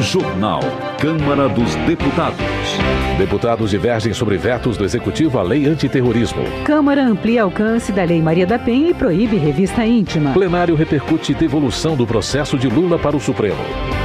Jornal. Câmara dos Deputados. Deputados divergem sobre vetos do Executivo à lei antiterrorismo. Câmara amplia alcance da Lei Maria da Penha e proíbe revista íntima. Plenário repercute devolução do processo de Lula para o Supremo.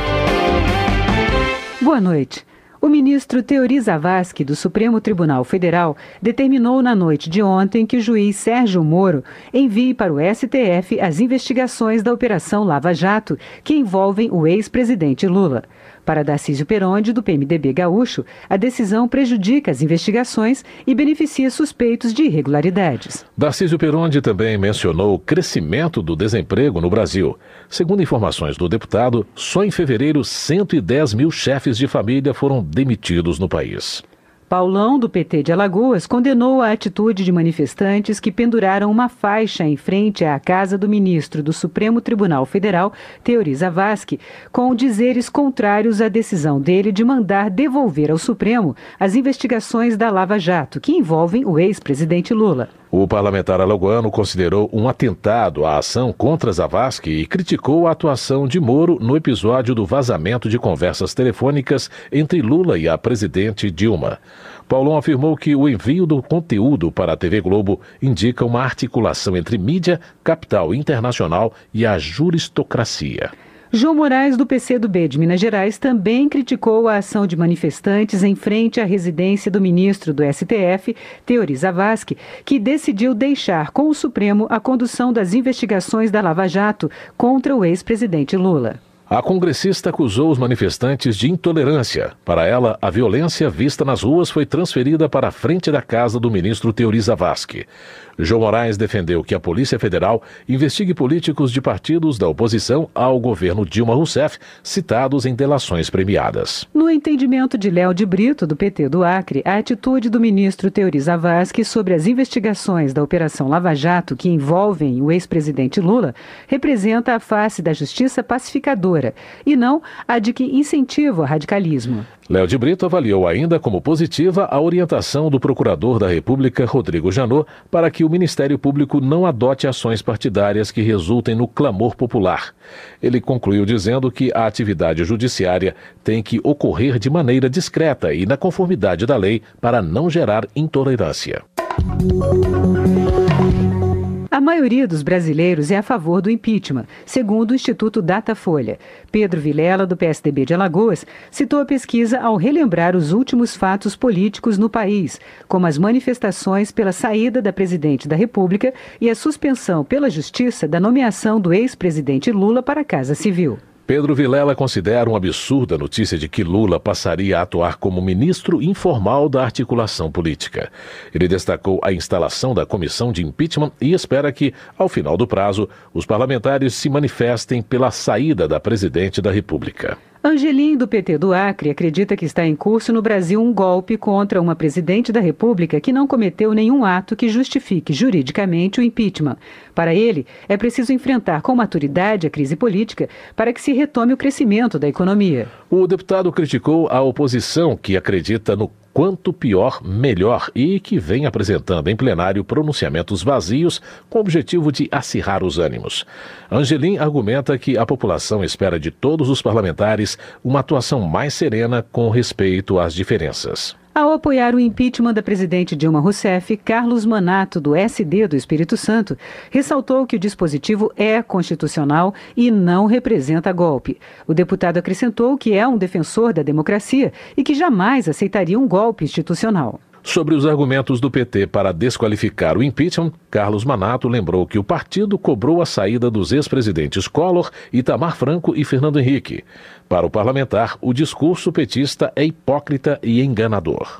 Boa noite. O ministro Teori Zavascki, do Supremo Tribunal Federal, determinou na noite de ontem que o juiz Sérgio Moro envie para o STF as investigações da Operação Lava Jato, que envolvem o ex-presidente Lula. Para Darcísio Peronde, do PMDB gaúcho, a decisão prejudica as investigações e beneficia suspeitos de irregularidades. Darcísio Peronde também mencionou o crescimento do desemprego no Brasil. Segundo informações do deputado, só em fevereiro 110 mil chefes de família foram demitidos no país. Paulão, do PT de Alagoas, condenou a atitude de manifestantes que penduraram uma faixa em frente à casa do ministro do Supremo Tribunal Federal, Teori Zavascki, com dizeres contrários à decisão dele de mandar devolver ao Supremo as investigações da Lava Jato, que envolvem o ex-presidente Lula. O parlamentar alagoano considerou um atentado à ação contra Zavascki e criticou a atuação de Moro no episódio do vazamento de conversas telefônicas entre Lula e a presidente Dilma. Paulão afirmou que o envio do conteúdo para a TV Globo indica uma articulação entre mídia, capital internacional e a juristocracia. João Moraes, do PCdoB de Minas Gerais, também criticou a ação de manifestantes em frente à residência do ministro do STF, Teori Zavascki, que decidiu deixar com o Supremo a condução das investigações da Lava Jato contra o ex-presidente Lula. A congressista acusou os manifestantes de intolerância. Para ela, a violência vista nas ruas foi transferida para a frente da casa do ministro Teori Zavascki. João Moraes defendeu que a Polícia Federal investigue políticos de partidos da oposição ao governo Dilma Rousseff, citados em delações premiadas. No entendimento de Léo de Brito, do PT do Acre, a atitude do ministro Teori Zavascki sobre as investigações da Operação Lava Jato, que envolvem o ex-presidente Lula, representa a face da justiça pacificadora e não a de que incentiva o radicalismo. Léo de Brito avaliou ainda como positiva a orientação do procurador da República, Rodrigo Janot, para que o Ministério Público não adote ações partidárias que resultem no clamor popular. Ele concluiu dizendo que a atividade judiciária tem que ocorrer de maneira discreta e na conformidade da lei para não gerar intolerância. A maioria dos brasileiros é a favor do impeachment, segundo o Instituto Datafolha. Pedro Vilela, do PSDB de Alagoas, citou a pesquisa ao relembrar os últimos fatos políticos no país, como as manifestações pela saída da presidente da República e a suspensão pela Justiça da nomeação do ex-presidente Lula para a Casa Civil. Pedro Vilela considera um absurdo a notícia de que Lula passaria a atuar como ministro informal da articulação política. Ele destacou a instalação da comissão de impeachment e espera que, ao final do prazo, os parlamentares se manifestem pela saída da presidente da República. Angelim, do PT do Acre, acredita que está em curso no Brasil um golpe contra uma presidente da República que não cometeu nenhum ato que justifique juridicamente o impeachment. Para ele, é preciso enfrentar com maturidade a crise política para que se retome o crescimento da economia. O deputado criticou a oposição, que acredita no quanto pior, melhor e que vem apresentando em plenário pronunciamentos vazios com o objetivo de acirrar os ânimos. Angelim argumenta que a população espera de todos os parlamentares uma atuação mais serena com respeito às diferenças. Ao apoiar o impeachment da presidente Dilma Rousseff, Carlos Manato, do SD do Espírito Santo, ressaltou que o dispositivo é constitucional e não representa golpe. O deputado acrescentou que é um defensor da democracia e que jamais aceitaria um golpe institucional. Sobre os argumentos do PT para desqualificar o impeachment, Carlos Manato lembrou que o partido cobrou a saída dos ex-presidentes Collor, Itamar Franco e Fernando Henrique. Para o parlamentar, o discurso petista é hipócrita e enganador.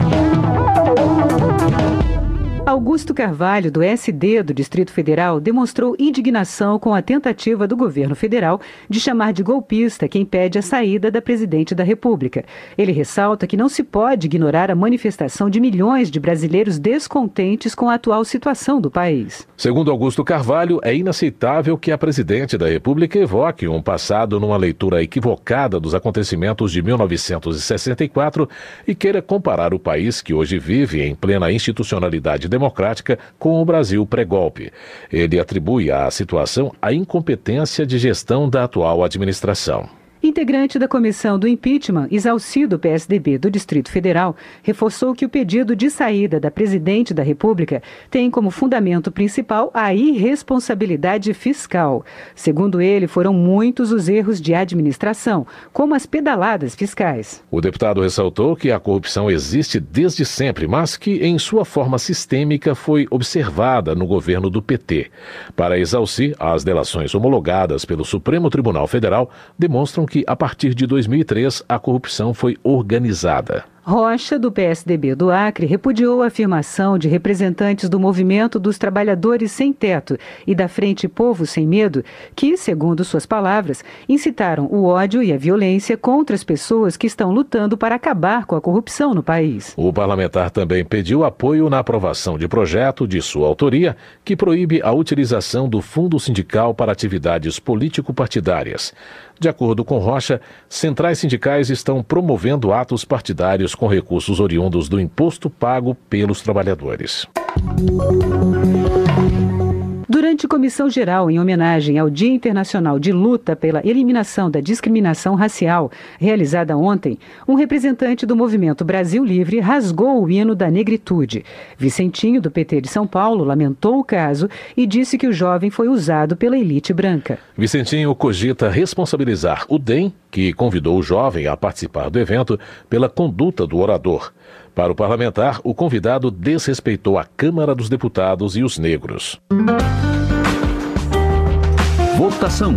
Augusto Carvalho, do SD do Distrito Federal, demonstrou indignação com a tentativa do governo federal de chamar de golpista quem pede a saída da presidente da República. Ele ressalta que não se pode ignorar a manifestação de milhões de brasileiros descontentes com a atual situação do país. Segundo Augusto Carvalho, é inaceitável que a presidente da República evoque um passado numa leitura equivocada dos acontecimentos de 1964 e queira comparar o país que hoje vive em plena institucionalidade democrática com o Brasil pré-golpe. Ele atribui à situação a incompetência de gestão da atual administração. Integrante da comissão do impeachment, Isalci, do PSDB do Distrito Federal, reforçou que o pedido de saída da presidente da República tem como fundamento principal a irresponsabilidade fiscal. Segundo ele, foram muitos os erros de administração, como as pedaladas fiscais. O deputado ressaltou que a corrupção existe desde sempre, mas que, em sua forma sistêmica, foi observada no governo do PT. Para Isalci, as delações homologadas pelo Supremo Tribunal Federal demonstram que, a partir de 2003, a corrupção foi organizada. Rocha, do PSDB do Acre, repudiou a afirmação de representantes do Movimento dos Trabalhadores Sem Teto e da Frente Povo Sem Medo, que, segundo suas palavras, incitaram o ódio e a violência contra as pessoas que estão lutando para acabar com a corrupção no país. O parlamentar também pediu apoio na aprovação de projeto de sua autoria que proíbe a utilização do fundo sindical para atividades político-partidárias. De acordo com Rocha, centrais sindicais estão promovendo atos partidários com recursos oriundos do imposto pago pelos trabalhadores. Durante comissão geral em homenagem ao Dia Internacional de Luta pela Eliminação da Discriminação Racial, realizada ontem, um representante do Movimento Brasil Livre rasgou o hino da negritude. Vicentinho, do PT de São Paulo, lamentou o caso e disse que o jovem foi usado pela elite branca. Vicentinho cogita responsabilizar o DEM, que convidou o jovem a participar do evento, pela conduta do orador. Para o parlamentar, o convidado desrespeitou a Câmara dos Deputados e os negros. Votação.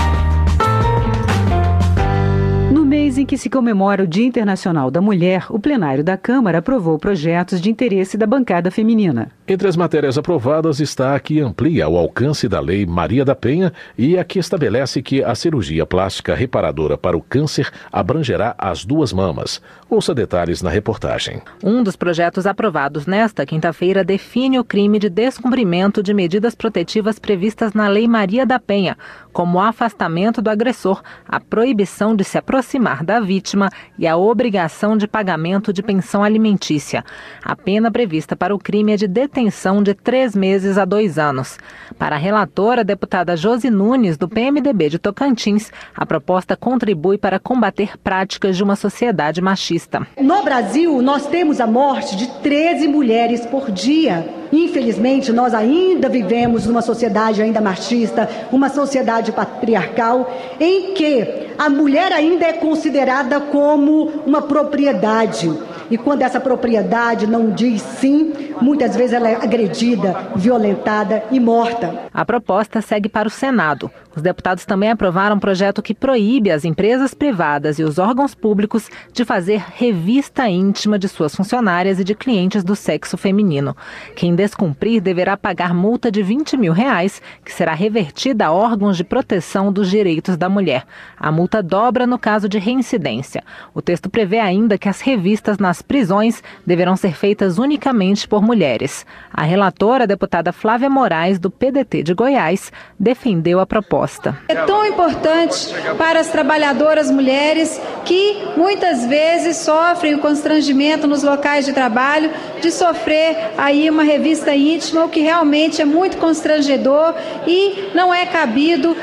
No mês em que se comemora o Dia Internacional da Mulher, o plenário da Câmara aprovou projetos de interesse da bancada feminina. Entre as matérias aprovadas está a que amplia o alcance da Lei Maria da Penha e a que estabelece que a cirurgia plástica reparadora para o câncer abrangerá as duas mamas. Ouça detalhes na reportagem. Um dos projetos aprovados nesta quinta-feira define o crime de descumprimento de medidas protetivas previstas na Lei Maria da Penha, como o afastamento do agressor, a proibição de se aproximar da vítima e a obrigação de pagamento de pensão alimentícia. A pena prevista para o crime é de detenção de 3 meses a 2 anos. Para a relatora, a deputada Josi Nunes, do PMDB de Tocantins, a proposta contribui para combater práticas de uma sociedade machista. No Brasil, nós temos a morte de 13 mulheres por dia. Infelizmente, nós ainda vivemos numa sociedade ainda machista, uma sociedade patriarcal, em que a mulher ainda é considerada como uma propriedade. E quando essa propriedade não diz sim, muitas vezes ela é agredida, violentada e morta. A proposta segue para o Senado. Os deputados também aprovaram um projeto que proíbe as empresas privadas e os órgãos públicos de fazer revista íntima de suas funcionárias e de clientes do sexo feminino. Quem descumprir deverá pagar multa de R$20 mil, que será revertida a órgãos de proteção dos direitos da mulher. A multa dobra no caso de reincidência. O texto prevê ainda que as revistas nas prisões deverão ser feitas unicamente por mulheres. A relatora, a deputada Flávia Moraes, do PDT de Goiás, defendeu a proposta. É tão importante para as trabalhadoras mulheres que muitas vezes sofrem o constrangimento nos locais de trabalho de sofrer aí uma revista íntima, o que realmente é muito constrangedor e não é cabido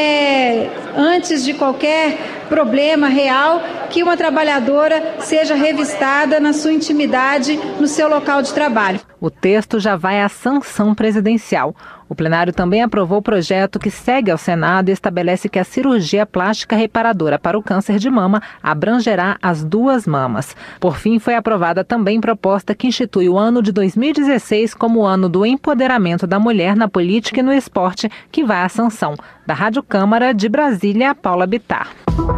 antes de qualquer problema real que uma trabalhadora seja revistada na sua intimidade no seu local de trabalho. O texto já vai à sanção presidencial. O plenário também aprovou o projeto que segue ao Senado e estabelece que a cirurgia plástica reparadora para o câncer de mama abrangerá as duas mamas. Por fim, foi aprovada também proposta que institui o ano de 2016 como o ano do empoderamento da mulher na política e no esporte, que vai à sanção. Da Rádio Câmara de Brasília, Paula Bittar.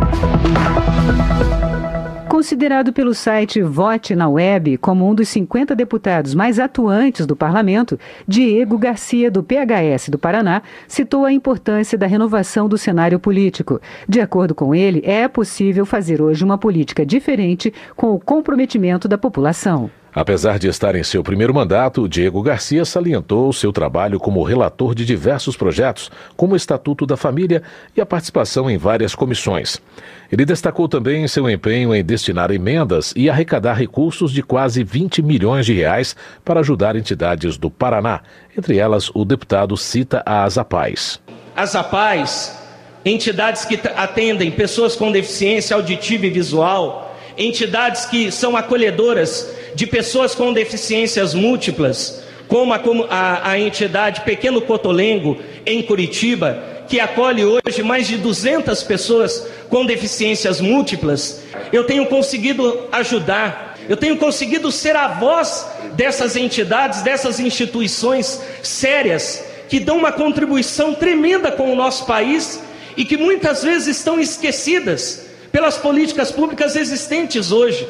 Considerado pelo site Vote na Web como um dos 50 deputados mais atuantes do parlamento, Diego Garcia, do PHS do Paraná, citou a importância da renovação do cenário político. De acordo com ele, é possível fazer hoje uma política diferente com o comprometimento da população. Apesar de estar em seu primeiro mandato, Diego Garcia salientou seu trabalho como relator de diversos projetos, como o Estatuto da Família e a participação em várias comissões. Ele destacou também seu empenho em destinar emendas e arrecadar recursos de quase R$20 milhões para ajudar entidades do Paraná. Entre elas, o deputado cita a Azapaz. Azapaz entidades que atendem pessoas com deficiência auditiva e visual, entidades que são acolhedoras de pessoas com deficiências múltiplas, como a entidade Pequeno Cotolengo, em Curitiba, que acolhe hoje mais de 200 pessoas com deficiências múltiplas. Eu tenho conseguido ajudar, eu tenho conseguido ser a voz dessas entidades, dessas instituições sérias, que dão uma contribuição tremenda com o nosso país e que muitas vezes estão esquecidas pelas políticas públicas existentes hoje.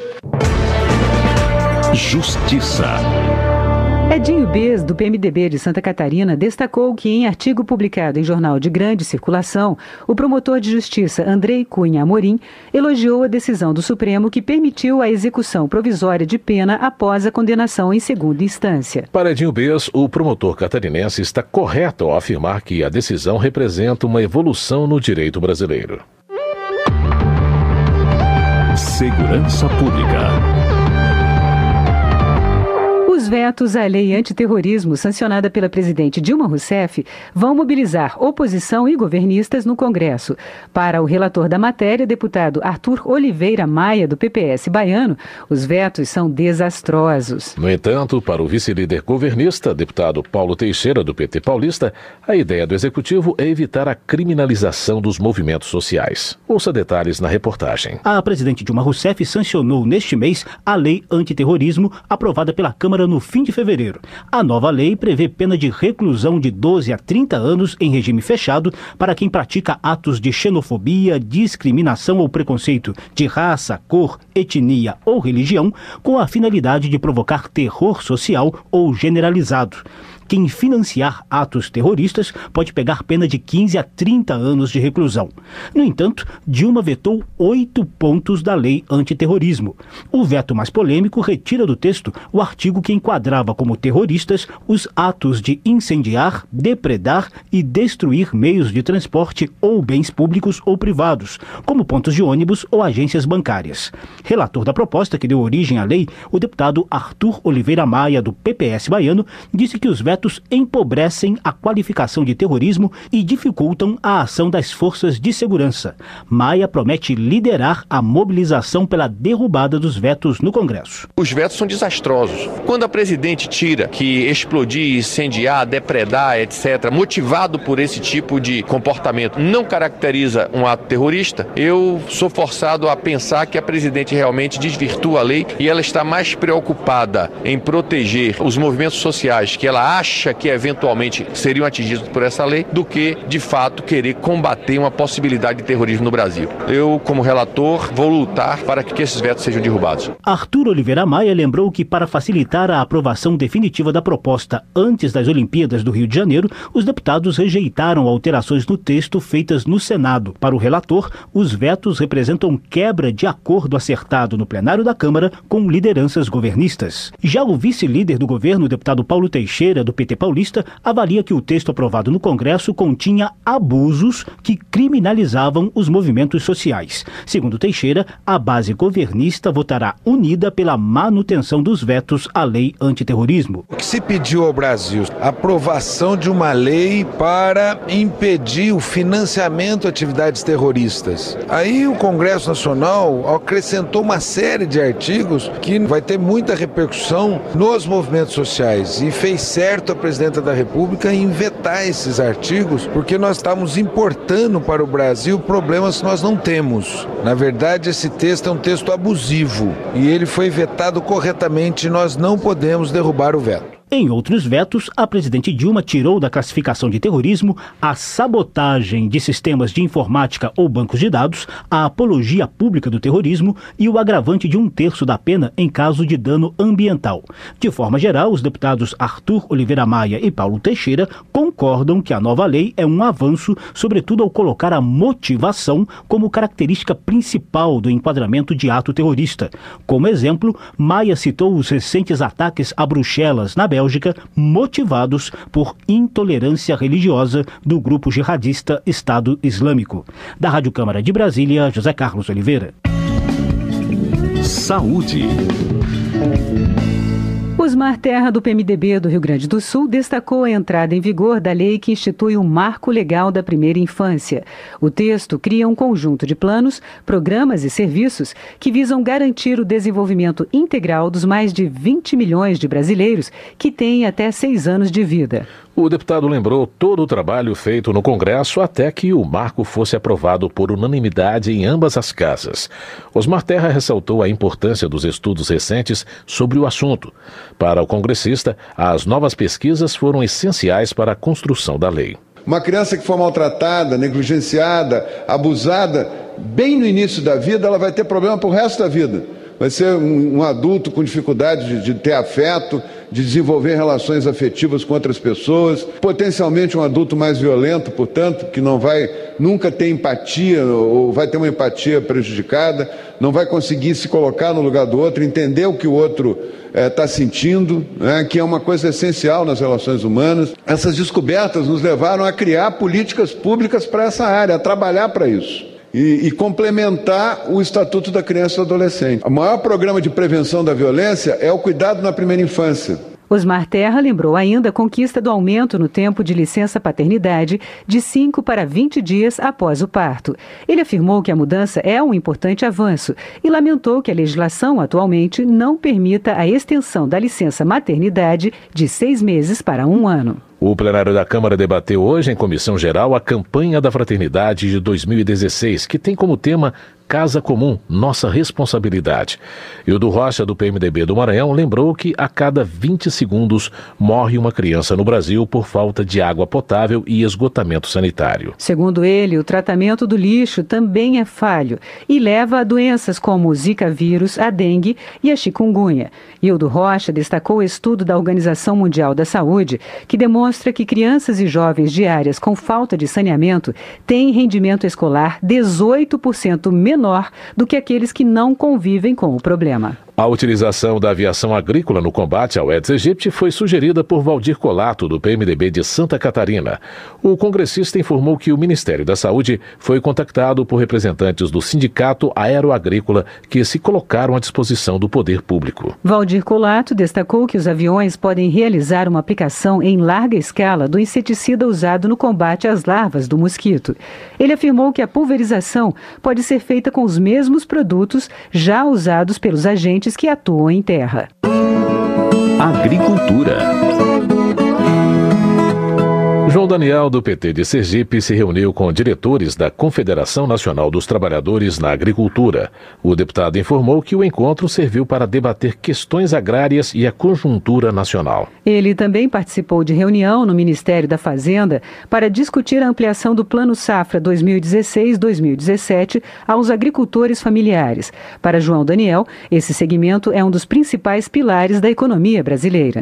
Justiça. Edinho Bez, do PMDB de Santa Catarina, destacou que, em artigo publicado em jornal de grande circulação, o promotor de justiça Andrei Cunha Amorim elogiou a decisão do Supremo que permitiu a execução provisória de pena após a condenação em segunda instância. Para Edinho Bez, o promotor catarinense está correto ao afirmar que a decisão representa uma evolução no direito brasileiro. Segurança Pública. Os vetos à lei antiterrorismo sancionada pela presidente Dilma Rousseff vão mobilizar oposição e governistas no Congresso. Para o relator da matéria, deputado Arthur Oliveira Maia, do PPS baiano, os vetos são desastrosos. No entanto, para o vice-líder governista, deputado Paulo Teixeira, do PT paulista, a ideia do executivo é evitar a criminalização dos movimentos sociais. Ouça detalhes na reportagem. A presidente Dilma Rousseff sancionou neste mês a lei antiterrorismo aprovada pela Câmara no fim de fevereiro. A nova lei prevê pena de reclusão de 12 a 30 anos em regime fechado para quem pratica atos de xenofobia, discriminação ou preconceito de raça, cor, etnia ou religião, com a finalidade de provocar terror social ou generalizado. Quem financiar atos terroristas pode pegar pena de 15 a 30 anos de reclusão. No entanto, Dilma vetou 8 pontos da lei antiterrorismo. O veto mais polêmico retira do texto o artigo que enquadrava como terroristas os atos de incendiar, depredar e destruir meios de transporte ou bens públicos ou privados, como pontos de ônibus ou agências bancárias. Relator da proposta que deu origem à lei, o deputado Arthur Oliveira Maia, do PPS baiano, disse que os vetos empobrecem a qualificação de terrorismo e dificultam a ação das forças de segurança. Maia promete liderar a mobilização pela derrubada dos vetos no Congresso. Os vetos são desastrosos. Quando a presidente tira que explodir, incendiar, depredar, etc., motivado por esse tipo de comportamento, não caracteriza um ato terrorista, eu sou forçado a pensar que a presidente realmente desvirtua a lei e ela está mais preocupada em proteger os movimentos sociais que ela acha que eventualmente seriam atingidos por essa lei, do que, de fato, querer combater uma possibilidade de terrorismo no Brasil. Eu, como relator, vou lutar para que esses vetos sejam derrubados. Arthur Oliveira Maia lembrou que, para facilitar a aprovação definitiva da proposta antes das Olimpíadas do Rio de Janeiro, os deputados rejeitaram alterações no texto feitas no Senado. Para o relator, os vetos representam quebra de acordo acertado no plenário da Câmara com lideranças governistas. Já o vice-líder do governo, o deputado Paulo Teixeira, do PT paulista, avalia que o texto aprovado no Congresso continha abusos que criminalizavam os movimentos sociais. Segundo Teixeira, a base governista votará unida pela manutenção dos vetos à lei antiterrorismo. O que se pediu ao Brasil? A aprovação de uma lei para impedir o financiamento de atividades terroristas. Aí o Congresso Nacional acrescentou uma série de artigos que vai ter muita repercussão nos movimentos sociais e fez certo a presidenta da República em vetar esses artigos, porque nós estamos importando para o Brasil problemas que nós não temos. Na verdade, esse texto é um texto abusivo e ele foi vetado corretamente e nós não podemos derrubar o veto. Em outros vetos, a presidente Dilma tirou da classificação de terrorismo a sabotagem de sistemas de informática ou bancos de dados, a apologia pública do terrorismo e o agravante de 1/3 da pena em caso de dano ambiental. De forma geral, os deputados Arthur Oliveira Maia e Paulo Teixeira concordam que a nova lei é um avanço, sobretudo ao colocar a motivação como característica principal do enquadramento de ato terrorista. Como exemplo, Maia citou os recentes ataques a Bruxelas, na Bélgica, motivados por intolerância religiosa do grupo jihadista Estado Islâmico. Da Rádio Câmara de Brasília, José Carlos Oliveira. Saúde. Osmar Terra, do PMDB do Rio Grande do Sul, destacou a entrada em vigor da lei que institui o Marco Legal da Primeira Infância. O texto cria um conjunto de planos, programas e serviços que visam garantir o desenvolvimento integral dos mais de 20 milhões de brasileiros que têm até 6 anos de vida. O deputado lembrou todo o trabalho feito no Congresso até que o marco fosse aprovado por unanimidade em ambas as casas. Osmar Terra ressaltou a importância dos estudos recentes sobre o assunto. Para o congressista, as novas pesquisas foram essenciais para a construção da lei. Uma criança que for maltratada, negligenciada, abusada, bem no início da vida, ela vai ter problema para o resto da vida. Vai ser um adulto com dificuldade de ter afeto, de desenvolver relações afetivas com outras pessoas, potencialmente um adulto mais violento, portanto, que não vai nunca ter empatia ou vai ter uma empatia prejudicada, não vai conseguir se colocar no lugar do outro, entender o que o outro está sentindo, né, que é uma coisa essencial nas relações humanas. Essas descobertas nos levaram a criar políticas públicas para essa área, a trabalhar para isso. E complementar o Estatuto da Criança e do Adolescente. O maior programa de prevenção da violência é o cuidado na primeira infância. Osmar Terra lembrou ainda a conquista do aumento no tempo de licença-paternidade de 5 para 20 dias após o parto. Ele afirmou que a mudança é um importante avanço e lamentou que a legislação atualmente não permita a extensão da licença-maternidade de 6 meses para 1 ano. O plenário da Câmara debateu hoje em comissão geral a campanha da fraternidade de 2016, que tem como tema Casa Comum, Nossa Responsabilidade. Hildo Rocha, do PMDB do Maranhão, lembrou que a cada 20 segundos morre uma criança no Brasil por falta de água potável e esgotamento sanitário. Segundo ele, o tratamento do lixo também é falho e leva a doenças como o Zika vírus, a dengue e a chikungunya. Hildo Rocha destacou o estudo da Organização Mundial da Saúde, que demonstra que crianças e jovens de áreas com falta de saneamento têm rendimento escolar 18% menor do que aqueles que não convivem com o problema. A utilização da aviação agrícola no combate ao Aedes aegypti foi sugerida por Valdir Colato, do PMDB de Santa Catarina. O congressista informou que o Ministério da Saúde foi contactado por representantes do Sindicato Aeroagrícola que se colocaram à disposição do poder público. Valdir Colato destacou que os aviões podem realizar uma aplicação em larga escala do inseticida usado no combate às larvas do mosquito. Ele afirmou que a pulverização pode ser feita com os mesmos produtos já usados pelos agentes que atuam em terra. Agricultura. João Daniel, do PT de Sergipe, se reuniu com diretores da Confederação Nacional dos Trabalhadores na Agricultura. O deputado informou que o encontro serviu para debater questões agrárias e a conjuntura nacional. Ele também participou de reunião no Ministério da Fazenda para discutir a ampliação do Plano Safra 2016-2017 aos agricultores familiares. Para João Daniel, esse segmento é um dos principais pilares da economia brasileira.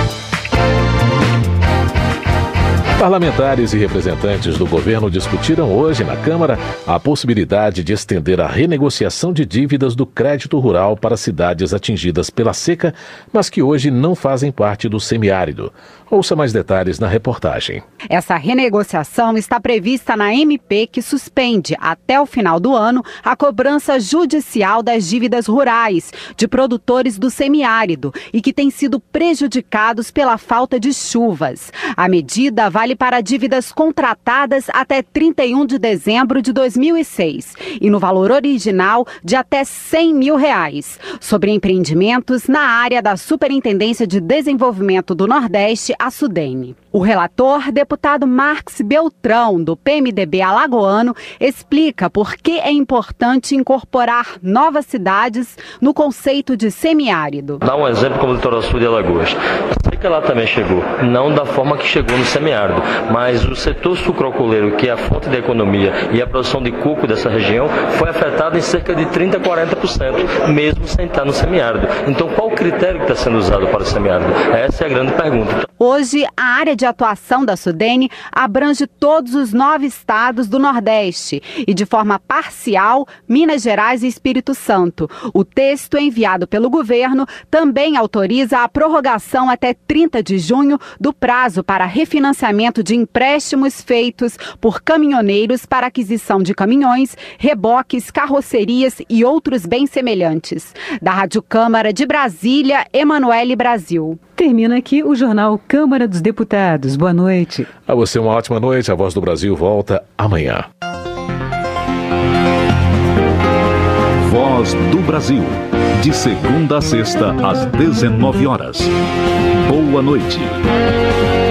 Parlamentares e representantes do governo discutiram hoje na Câmara a possibilidade de estender a renegociação de dívidas do crédito rural para cidades atingidas pela seca, mas que hoje não fazem parte do semiárido. Ouça mais detalhes na reportagem. Essa renegociação está prevista na MP, que suspende até o final do ano a cobrança judicial das dívidas rurais de produtores do semiárido e que têm sido prejudicados pela falta de chuvas. A medida vale para dívidas contratadas até 31 de dezembro de 2006 e no valor original de até R$100 mil. Sobre empreendimentos na área da Superintendência de Desenvolvimento do Nordeste, a SUDENE. O relator, deputado Marx Beltrão, do PMDB alagoano, explica por que é importante incorporar novas cidades no conceito de semiárido. Dá um exemplo como o litoral sul de Alagoas. A seca lá também chegou, não da forma que chegou no semiárido, mas o setor sucrocoleiro, que é a fonte da economia e a produção de coco dessa região, foi afetado em cerca de 30% a 40%, mesmo sem estar no semiárido. Então, qual o critério que está sendo usado para o semiárido? Essa é a grande pergunta. Hoje, a área de atuação da SUDENE abrange todos os 9 estados do Nordeste e, de forma parcial, Minas Gerais e Espírito Santo. O texto enviado pelo governo também autoriza a prorrogação até 30 de junho do prazo para refinanciamento de empréstimos feitos por caminhoneiros para aquisição de caminhões, reboques, carrocerias e outros bens semelhantes. Da Rádio Câmara de Brasília, Emanuele Brasil. Termina aqui o Jornal Câmara dos Deputados. Boa noite. A você uma ótima noite. A Voz do Brasil volta amanhã. Voz do Brasil. De segunda a sexta, às 19 horas. Boa noite.